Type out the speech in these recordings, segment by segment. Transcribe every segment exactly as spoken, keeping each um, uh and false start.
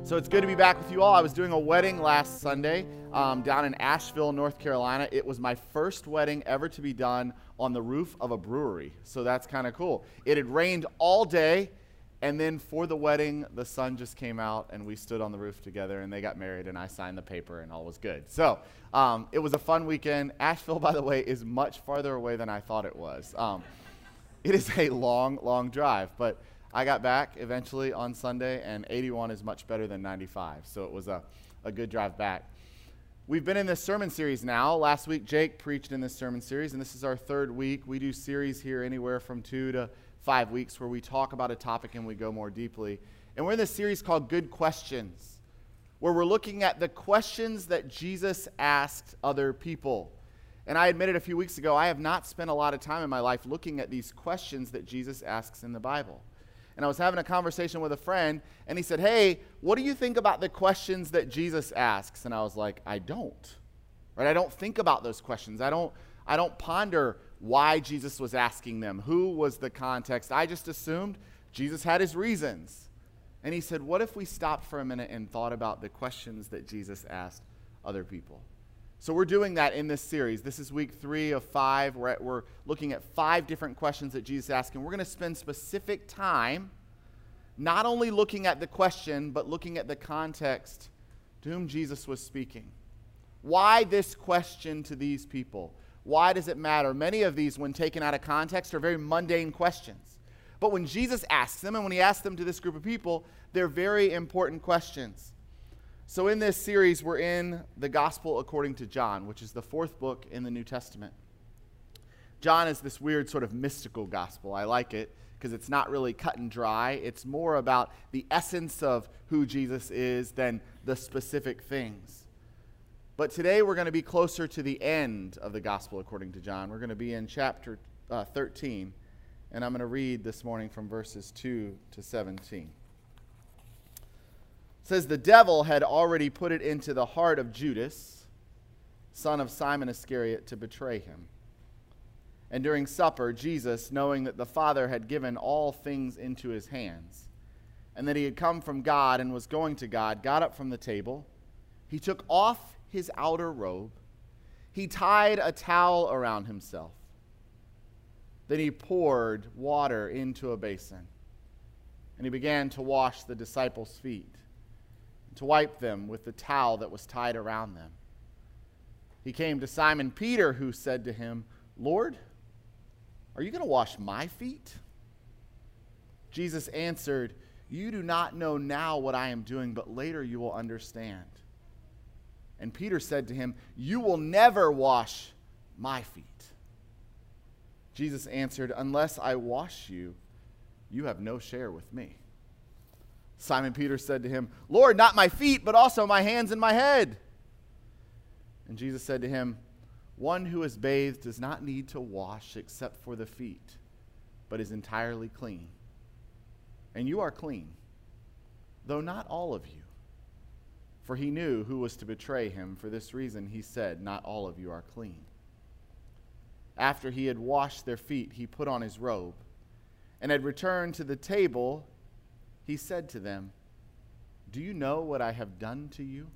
So it's good to be back with you all. I was doing a wedding last Sunday um, down in Asheville, North Carolina. It was my first wedding ever to be done on the roof of a brewery. So that's kind of cool. It had rained all day, and then for the wedding, the sun just came out, and we stood on the roof together, and they got married, and I signed the paper, and all was good. So um, it was a fun weekend. Asheville, by the way, is much farther away than I thought it was. Um, it is a long, long drive, but I got back eventually on Sunday, and eighty-one is much better than ninety-five, so it was a, a good drive back. We've been in this sermon series now. Last week, Jake preached in this sermon series, and this is our third week. We do series here anywhere from two to five weeks where we talk about a topic and we go more deeply. And we're in this series called Good Questions, where we're looking at the questions that Jesus asked other people. And I admitted a few weeks ago, I have not spent a lot of time in my life looking at these questions that Jesus asks in the Bible. And I was having a conversation with a friend, and he said, hey, what do you think about the questions that Jesus asks? And I was like, I don't. Right? I don't think about those questions. I don't, I don't ponder why Jesus was asking them. Who was the context? I just assumed Jesus had his reasons. And he said, what if we stopped for a minute and thought about the questions that Jesus asked other people? So we're doing that in this series. This is week three of five. We're, at, we're looking at five different questions that Jesus asked, and we're going to spend specific time not only looking at the question, but looking at the context to whom Jesus was speaking. Why this question to these people? Why does it matter? Many of these, when taken out of context, are very mundane questions. But when Jesus asks them, and when he asks them to this group of people, they're very important questions. So in this series, we're in the Gospel according to John, which is the fourth book in the New Testament. John is this weird sort of mystical gospel. I like it because it's not really cut and dry. It's more about the essence of who Jesus is than the specific things. But today we're going to be closer to the end of the Gospel according to John. We're going to be in chapter uh, thirteen, and I'm going to read this morning from verses two to seventeen. It says, the devil had already put it into the heart of Judas, son of Simon Iscariot, to betray him. And during supper, Jesus, knowing that the Father had given all things into his hands, and that he had come from God and was going to God, got up from the table. He took off his outer robe. He tied a towel around himself. Then he poured water into a basin, and he began to wash the disciples' feet, to wipe them with the towel that was tied around them. He came to Simon Peter, who said to him, Lord, are you going to wash my feet? Jesus answered, you do not know now what I am doing, but later you will understand. And Peter said to him, you will never wash my feet. Jesus answered, unless I wash you, you have no share with me. Simon Peter said to him, Lord, not my feet, but also my hands and my head. And Jesus said to him, one who is bathed does not need to wash except for the feet, but is entirely clean. And you are clean, though not all of you. For he knew who was to betray him. For this reason he said, not all of you are clean. After he had washed their feet, he put on his robe, and had returned to the table. He said to them, do you know what I have done to you?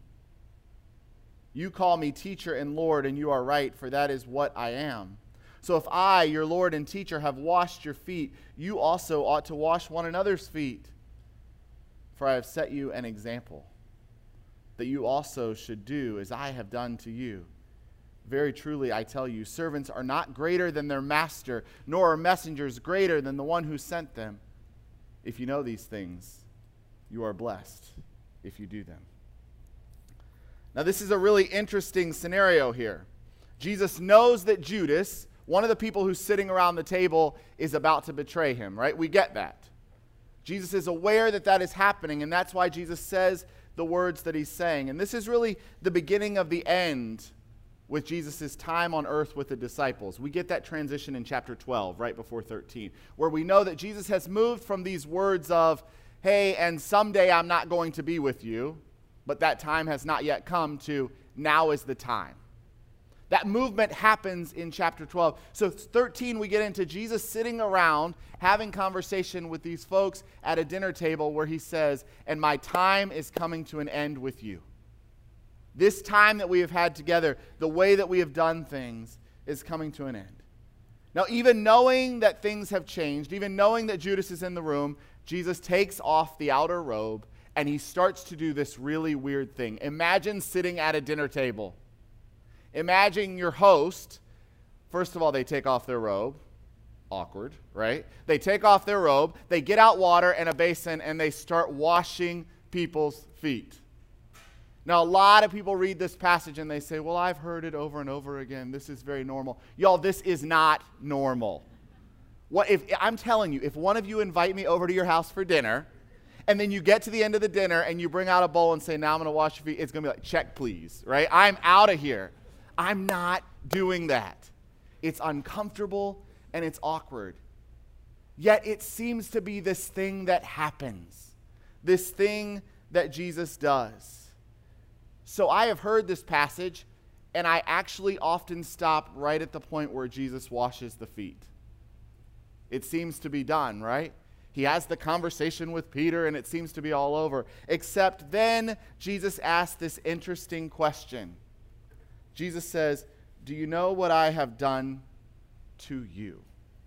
You call me teacher and Lord, and you are right, for that is what I am. So if I, your Lord and teacher, have washed your feet, you also ought to wash one another's feet. For I have set you an example, that you also should do as I have done to you. Very truly, I tell you, servants are not greater than their master, nor are messengers greater than the one who sent them. If you know these things, you are blessed if you do them. Now, this is a really interesting scenario here. Jesus knows that Judas, one of the people who's sitting around the table, is about to betray him, right? We get that. Jesus is aware that that is happening, and that's why Jesus says the words that he's saying. And this is really the beginning of the end with Jesus' time on earth with the disciples. We get that transition in chapter twelve, right before thirteen, where we know that Jesus has moved from these words of, hey, and someday I'm not going to be with you, but that time has not yet come, to now is the time. That movement happens in chapter twelve. So thirteen, we get into Jesus sitting around having conversation with these folks at a dinner table where he says, and my time is coming to an end with you. This time that we have had together, the way that we have done things is coming to an end. Now, even knowing that things have changed, even knowing that Judas is in the room, Jesus takes off the outer robe and he starts to do this really weird thing. Imagine sitting at a dinner table. Imagine your host, first of all, they take off their robe. Awkward, right? They take off their robe, they get out water and a basin, and they start washing people's feet. Now, a lot of people read this passage and they say, well, I've heard it over and over again. This is very normal. Y'all, this is not normal. What if I'm telling you, if one of you invite me over to your house for dinner, and then you get to the end of the dinner and you bring out a bowl and say, now I'm going to wash your feet, it's going to be like, check, please, right? I'm out of here. I'm not doing that. It's uncomfortable and it's awkward. Yet it seems to be this thing that happens, this thing that Jesus does. So I have heard this passage, and I actually often stop right at the point where Jesus washes the feet. It seems to be done, right? He has the conversation with Peter, and it seems to be all over. Except then Jesus asks this interesting question. Jesus says, do you know what I have done to you?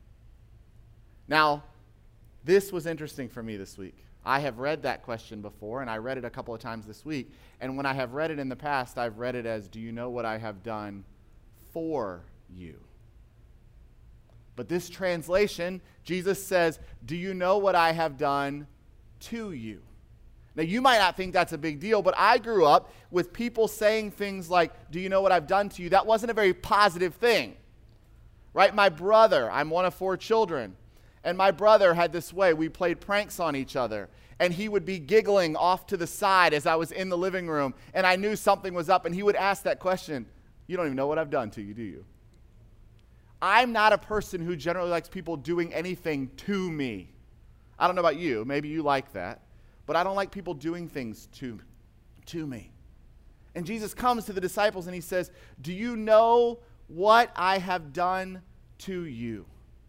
Now, this was interesting for me this week. I have read that question before, and I read it a couple of times this week. And when I have read it in the past, I've read it as, do you know what I have done for you? But this translation, Jesus says, do you know what I have done to you? Now, you might not think that's a big deal, but I grew up with people saying things like, do you know what I've done to you? That wasn't a very positive thing, right? My brother, I'm one of four children, and my brother had this way. We played pranks on each other, and he would be giggling off to the side as I was in the living room, and I knew something was up, and he would ask that question, you don't even know what I've done to you, do you? I'm not a person who generally likes people doing anything to me. I don't know about you. Maybe you like that. But I don't like people doing things to, to me. And Jesus comes to the disciples and he says, do you know what I have done to you?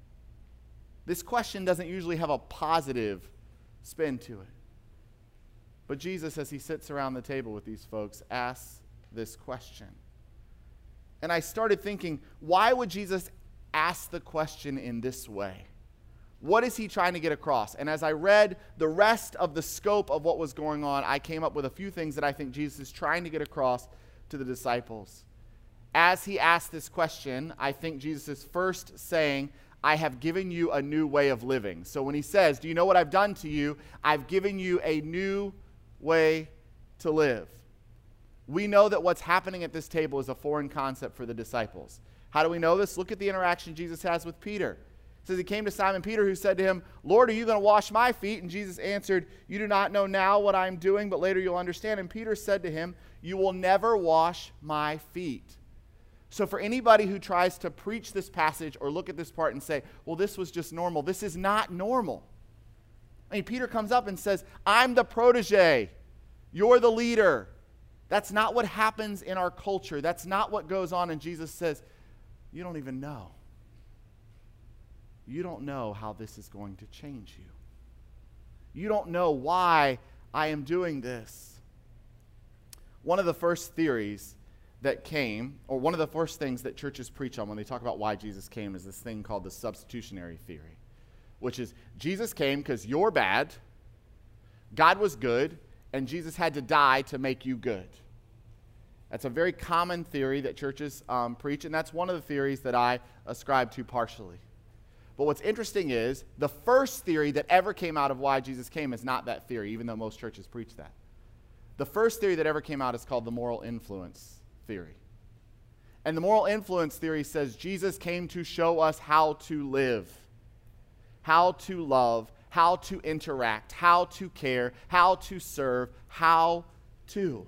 This question doesn't usually have a positive spin to it. But Jesus, as he sits around the table with these folks, asks this question. And I started thinking, why would Jesus ask the question in this way? What is he trying to get across? And as I read the rest of the scope of what was going on, I came up with a few things that I think Jesus is trying to get across to the disciples. As he asked this question, I think Jesus is first saying, I have given you a new way of living. So when he says, do you know what I've done to you? I've given you a new way to live. We know that what's happening at this table is a foreign concept for the disciples. How do we know this? Look at the interaction Jesus has with Peter. It says he came to Simon Peter, who said to him, Lord, are you going to wash my feet? And Jesus answered, you do not know now what I'm doing, but later you'll understand. And Peter said to him, you will never wash my feet. So for anybody who tries to preach this passage or look at this part and say, well, this was just normal, this is not normal. I mean, Peter comes up and says, I'm the protege. You're the leader. That's not what happens in our culture. That's not what goes on. And Jesus says, you don't even know. You don't know how this is going to change you. You don't know why I am doing this. One of the first theories that came, or one of the first things that churches preach on when they talk about why Jesus came, is this thing called the substitutionary theory, which is Jesus came because you're bad, God was good, and Jesus had to die to make you good. That's a very common theory that churches um, preach, and that's one of the theories that I ascribe to partially. But what's interesting is the first theory that ever came out of why Jesus came is not that theory, even though most churches preach that. The first theory that ever came out is called the moral influence theory. And the moral influence theory says Jesus came to show us how to live, how to love, how to interact, how to care, how to serve, how to.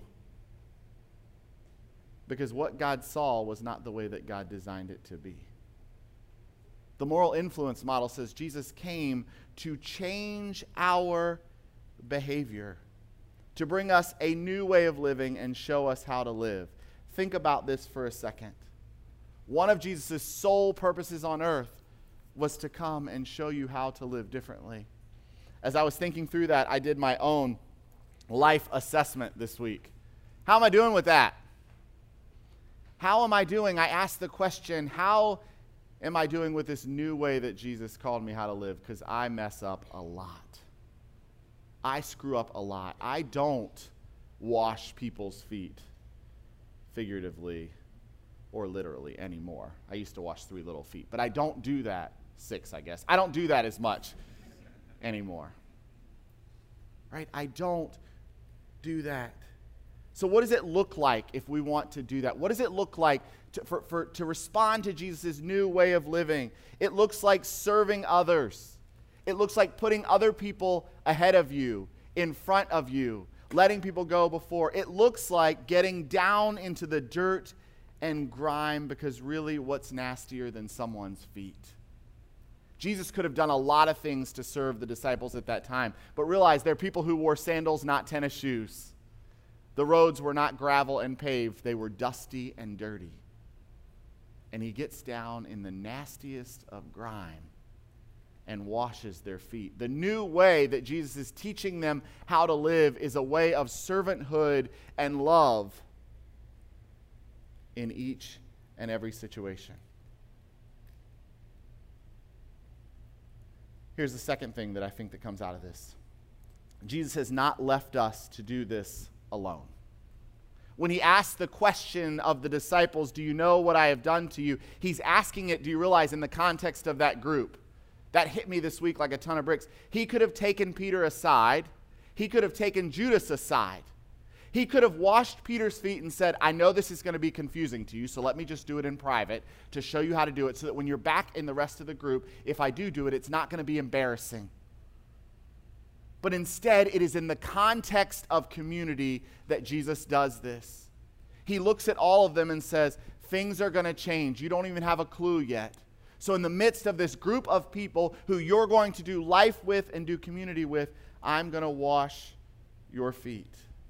Because what God saw was not the way that God designed it to be. The moral influence model says Jesus came to change our behavior, to bring us a new way of living and show us how to live. Think about this for a second. One of Jesus' sole purposes on earth was to come and show you how to live differently. As I was thinking through that, I did my own life assessment this week. How am I doing with that? How am I doing? I asked the question, how am I doing with this new way that Jesus called me how to live? Because I mess up a lot. I screw up a lot. I don't wash people's feet, figuratively or literally, anymore. I used to wash three little feet, but I don't do that, six, I guess. I don't do that as much anymore. Right? I don't do that. So what does it look like if we want to do that? What does it look like to, for, for, to respond to Jesus' new way of living? It looks like serving others. It looks like putting other people ahead of you, in front of you, letting people go before. It looks like getting down into the dirt and grime, because really, what's nastier than someone's feet? Jesus could have done a lot of things to serve the disciples at that time, but realize they're people who wore sandals, not tennis shoes. The roads were not gravel and paved. They were dusty and dirty. And he gets down in the nastiest of grime and washes their feet. The new way that Jesus is teaching them how to live is a way of servanthood and love in each and every situation. Here's the second thing that I think that comes out of this. Jesus has not left us to do this alone. When he asks the question of the disciples, do you know what I have done to you? He's asking it, do you realize, in the context of that group. That hit me this week like a ton of bricks. He could have taken Peter aside. He could have taken Judas aside. He could have washed Peter's feet and said, I know this is going to be confusing to you, so let me just do it in private to show you how to do it, so that when you're back in the rest of the group, if I do do it, it's not going to be embarrassing. But instead, it is in the context of community that Jesus does this. He looks at all of them and says, things are going to change. You don't even have a clue yet. So in the midst of this group of people who you're going to do life with and do community with, I'm going to wash your feet.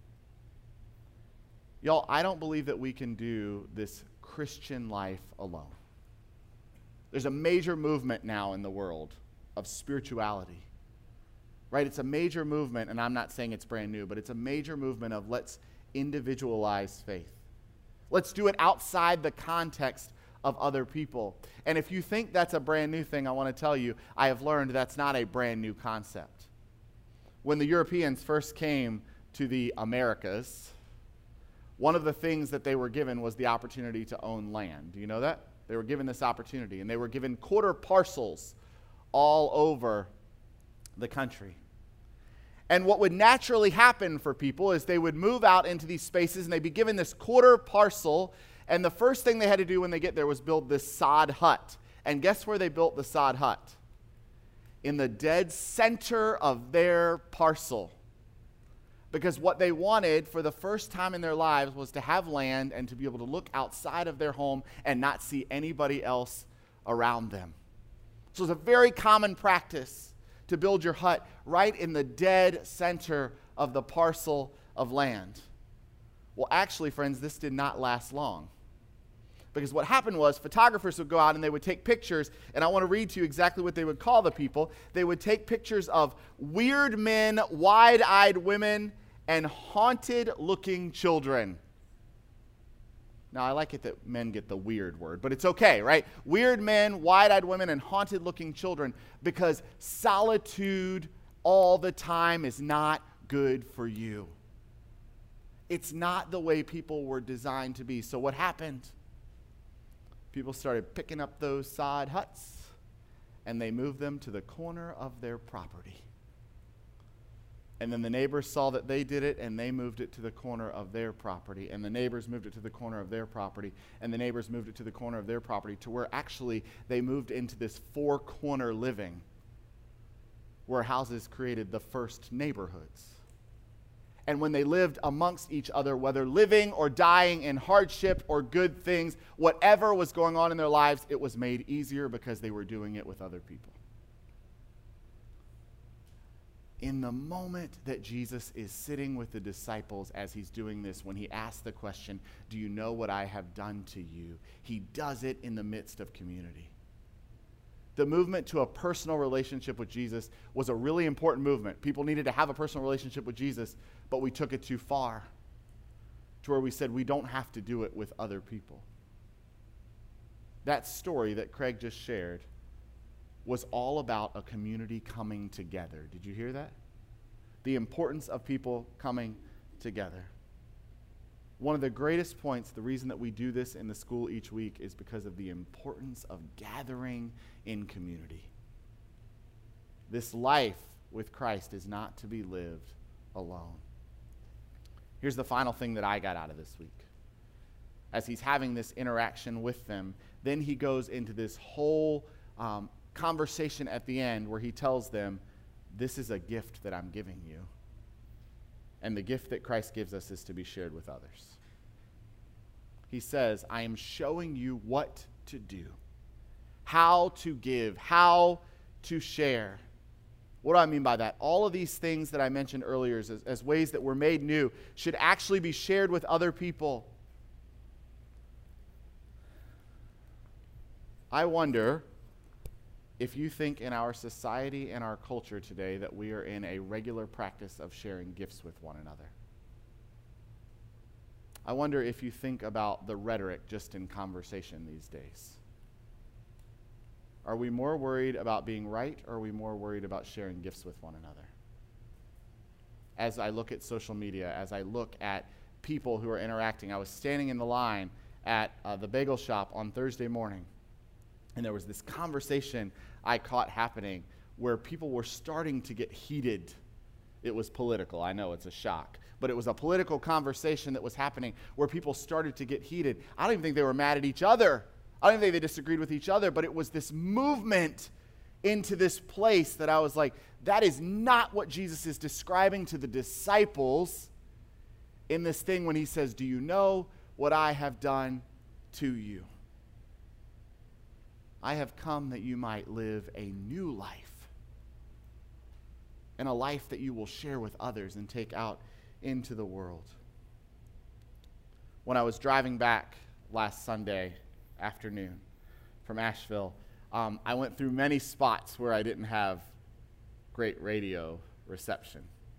Y'all, I don't believe that we can do this Christian life alone. There's a major movement now in the world of spirituality. Right? It's a major movement, and I'm not saying it's brand new, but it's a major movement of let's individualize faith. Let's do it outside the context of other people. And if you think that's a brand new thing, I want to tell you, I have learned that's not a brand new concept. When the Europeans first came to the Americas, one of the things that they were given was the opportunity to own land. Do you know that? They were given this opportunity, and they were given quarter parcels all over the country. And what would naturally happen for people is they would move out into these spaces, and they'd be given this quarter parcel, and the first thing they had to do when they get there was build this sod hut. And guess where they built the sod hut? In the dead center of their parcel. Because what they wanted for the first time in their lives was to have land and to be able to look outside of their home and not see anybody else around them. So it's a very common practice to build your hut right in the dead center of the parcel of land. Well, actually, friends, this did not last long. Because what happened was photographers would go out and they would take pictures, and I want to read to you exactly what they would call the people. They would take pictures of weird men, wide-eyed women, and haunted-looking children. Now, I like it that men get the weird word, but it's okay, right? Weird men, wide-eyed women, and haunted-looking children, because solitude all the time is not good for you. It's not the way people were designed to be. So what happened? People started picking up those sod huts, and they moved them to the corner of their property. And then the neighbors saw that they did it, and they moved it to the corner of their property. And the neighbors moved it to the corner of their property. And the neighbors moved it to the corner of their property, to where actually they moved into this four-corner living, where houses created the first neighborhoods. And when they lived amongst each other, whether living or dying in hardship or good things, whatever was going on in their lives, it was made easier because they were doing it with other people. in the moment that Jesus is sitting with the disciples as he's doing this, when he asks the question, do you know what I have done to you? He does it in the midst of community. The movement to a personal relationship with Jesus was a really important movement. People needed to have a personal relationship with Jesus, but we took it too far to where we said we don't have to do it with other people. That story that Craig just shared was all about a community coming together. Did you hear that? The importance of people coming together. One of the greatest points, the reason that we do this in the school each week, is because of the importance of gathering in community. This life with Christ is not to be lived alone. Here's the final thing that I got out of this week. As he's having this interaction with them, then he goes into this whole um, conversation at the end where he tells them, this is a gift that I'm giving you. And the gift that Christ gives us is to be shared with others. He says, I am showing you what to do, how to give, how to share. What do I mean by that? All of these things that I mentioned earlier as, as ways that we're made new should actually be shared with other people. I wonder if you think in our society and our culture today that we are in a regular practice of sharing gifts with one another. I wonder if you think about the rhetoric just in conversation these days. Are we more worried about being right, or are we more worried about sharing gifts with one another? As I look at social media, as I look at people who are interacting, I was standing in the line at uh, the bagel shop on Thursday morning, and there was this conversation I caught happening where people were starting to get heated. It was political. I know it's a shock. But it was a political conversation that was happening where people started to get heated. I don't even think they were mad at each other. I don't even think they disagreed with each other, but it was this movement into this place that I was like, that is not what Jesus is describing to the disciples in this thing when he says, do you know what I have done to you? I have come that you might live a new life, and a life that you will share with others and take out into the world. When I was driving back last Sunday afternoon from Asheville, um, I went through many spots where I didn't have great radio reception.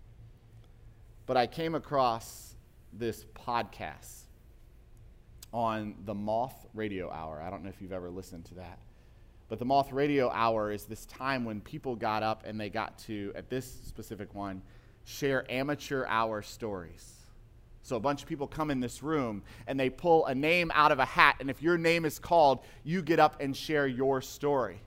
But I came across this podcast on the Moth Radio Hour. I don't know if you've ever listened to that. But the Moth Radio Hour is this time when people got up and they got to, at this specific one, share amateur hour stories. So a bunch of people come in this room and they pull a name out of a hat, and if your name is called, you get up and share your story.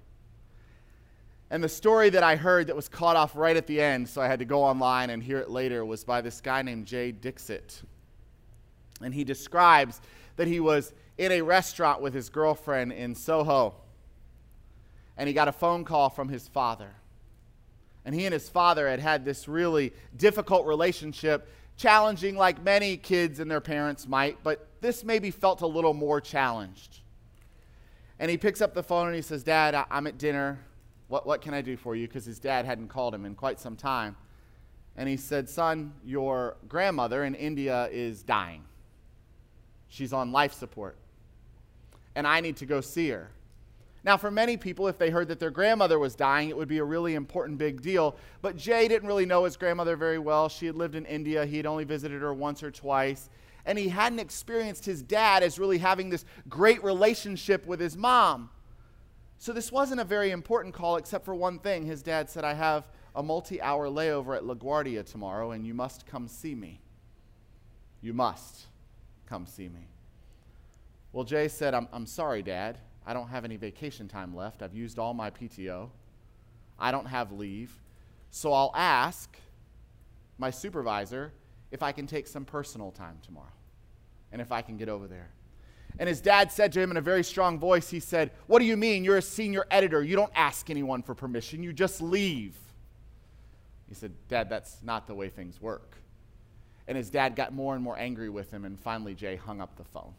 And the story that I heard that was caught off right at the end, so I had to go online and hear it later, was by this guy named Jay Dixit. And he describes that he was in a restaurant with his girlfriend in Soho, and he got a phone call from his father. And he and his father had had this really difficult relationship, challenging like many kids and their parents might, but this maybe felt a little more challenged. And he picks up the phone and he says, Dad, I- I'm at dinner. What, what can I do for you? Because his dad hadn't called him in quite some time. And he said, son, your grandmother in India is dying. She's on life support. And I need to go see her. Now, for many people, if they heard that their grandmother was dying, it would be a really important big deal. But Jay didn't really know his grandmother very well. She had lived in India. He had only visited her once or twice. And he hadn't experienced his dad as really having this great relationship with his mom. So this wasn't a very important call, except for one thing. His dad said, I have a multi-hour layover at LaGuardia tomorrow, and you must come see me. You must come see me. Well, Jay said, I'm, I'm sorry, Dad. I don't have any vacation time left. I've used all my P T O. I don't have leave. So I'll ask my supervisor if I can take some personal time tomorrow and if I can get over there. And his dad said to him in a very strong voice, he said, what do you mean? You're a senior editor. You don't ask anyone for permission. You just leave. He said, Dad, that's not the way things work. And his dad got more and more angry with him, and finally Jay hung up the phone.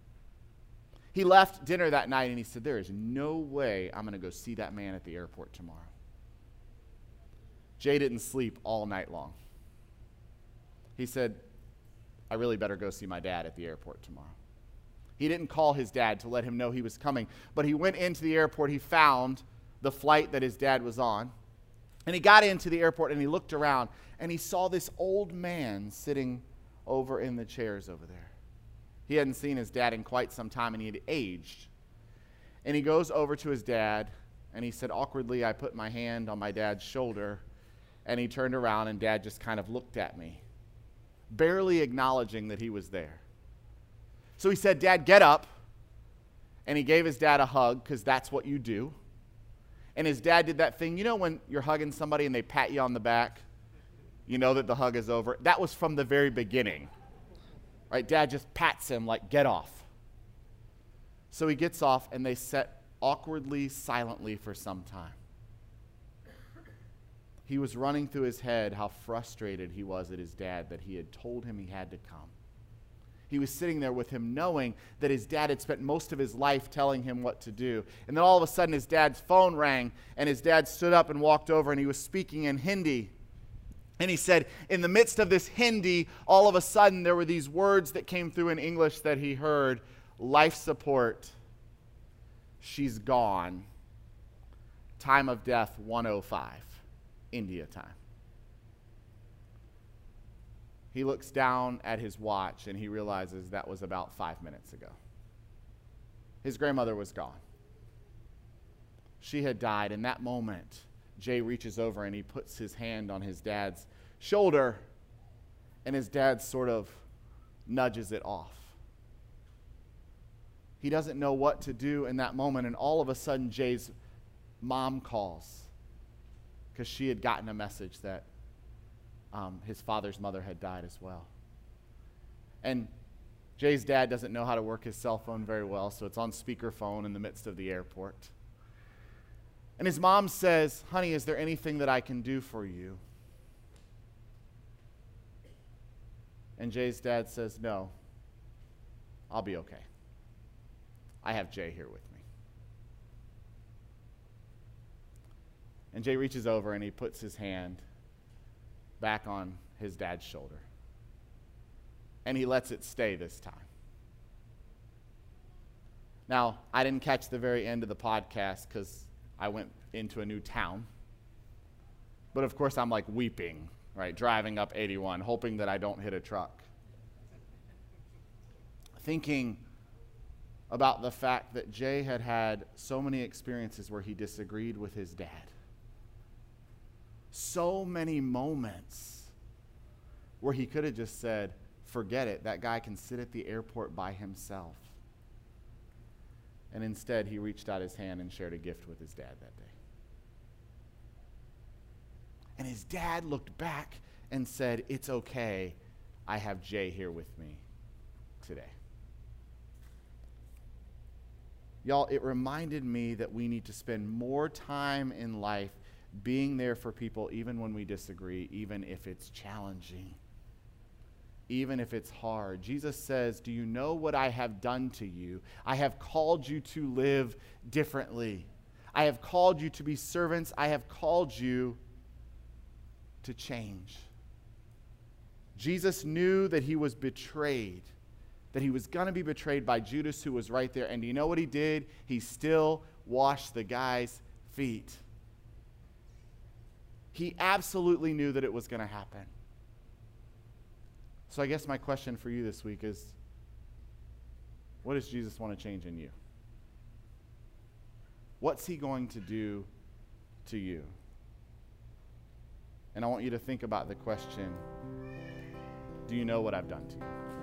He left dinner that night and he said, there is no way I'm going to go see that man at the airport tomorrow. Jay didn't sleep all night long. He said, I really better go see my dad at the airport tomorrow. He didn't call his dad to let him know he was coming, but he went into the airport. He found the flight that his dad was on, and he got into the airport, and he looked around, and he saw this old man sitting over in the chairs over there. He hadn't seen his dad in quite some time, and he had aged. And he goes over to his dad, and he said, awkwardly, I put my hand on my dad's shoulder, and he turned around, and Dad just kind of looked at me, barely acknowledging that he was there. So he said, Dad, get up. And he gave his dad a hug, because that's what you do. And his dad did that thing. You know when you're hugging somebody and they pat you on the back? You know that the hug is over. That was from the very beginning. Right? Dad just pats him like, get off. So he gets off, and they sat awkwardly, silently for some time. He was running through his head how frustrated he was at his dad that he had told him he had to come. He was sitting there with him knowing that his dad had spent most of his life telling him what to do. And then all of a sudden his dad's phone rang, and his dad stood up and walked over, and he was speaking in Hindi. And he said, in the midst of this Hindi, all of a sudden there were these words that came through in English that he heard: life support, she's gone, time of death one oh five, India time. He looks down at his watch, and he realizes that was about five minutes ago. His grandmother was gone. She had died. In that moment, Jay reaches over and he puts his hand on his dad's shoulder, and his dad sort of nudges it off. He doesn't know what to do in that moment, and all of a sudden Jay's mom calls because she had gotten a message that um, his father's mother had died as well. And Jay's dad doesn't know how to work his cell phone very well, so it's on speakerphone in the midst of the airport. And his mom says, honey, is there anything that I can do for you? And Jay's dad says, no, I'll be okay. I have Jay here with me. And Jay reaches over and he puts his hand back on his dad's shoulder. And he lets it stay this time. Now, I didn't catch the very end of the podcast because I went into a new town. But of course, I'm like weeping, right, driving up eighty-one, hoping that I don't hit a truck. Thinking about the fact that Jay had had so many experiences where he disagreed with his dad. So many moments where he could have just said, forget it, that guy can sit at the airport by himself. And instead, he reached out his hand and shared a gift with his dad that day. And his dad looked back and said, it's okay, I have Jay here with me today. Y'all, it reminded me that we need to spend more time in life being there for people even when we disagree, even if it's challenging, even if it's hard. Jesus says, do you know what I have done to you? I have called you to live differently. I have called you to be servants. I have called you to change. Jesus knew that he was betrayed, that he was going to be betrayed by Judas, who was right there. And do you know what he did? He still washed the guy's feet. He absolutely knew that it was going to happen. So I guess my question for you this week is, what does Jesus want to change in you? What's he going to do to you? And I want you to think about the question, do you know what I've done to you?